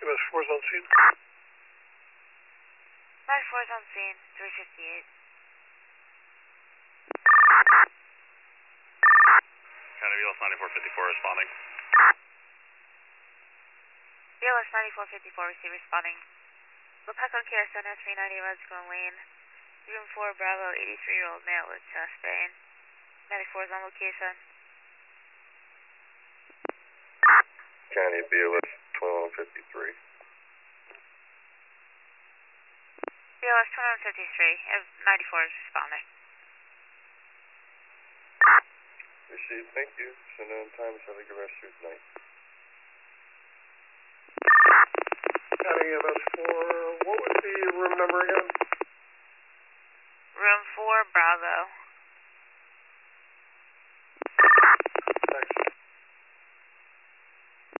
EMS 4's on scene. 94's on scene, 358. County BLS 9454 responding. BLS 9454, receive responding. Lopac on Care Center, 390 Redstone Lane. Room 4, Bravo, 83-year-old male with chest pain. 94's on location. County BLS 2153. BLS 2153, 94 is responding. Received, thank you. Send on time, have a good rest of your night. County EMS 4, what was the room number again? Room 4, Bravo.